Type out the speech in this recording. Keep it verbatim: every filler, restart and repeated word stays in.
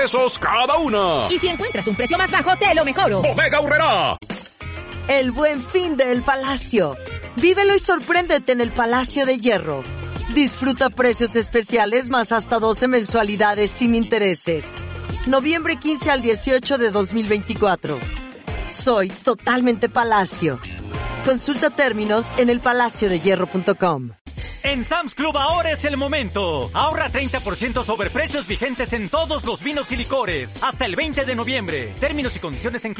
pesos cada una. Y si encuentras un precio más bajo, te lo mejoro. Bodega Aurrerá. El Buen Fin del Palacio. Vívelo y sorpréndete en el Palacio de Hierro. Disfruta precios especiales más hasta doce mensualidades sin intereses. Noviembre quince al dieciocho de dos mil veinticuatro. Soy totalmente Palacio. Consulta términos en el palacio de hierro punto com. En Sam's Club ahora es el momento. Ahorra treinta por ciento sobre precios vigentes en todos los vinos y licores. Hasta el veinte de noviembre. Términos y condiciones en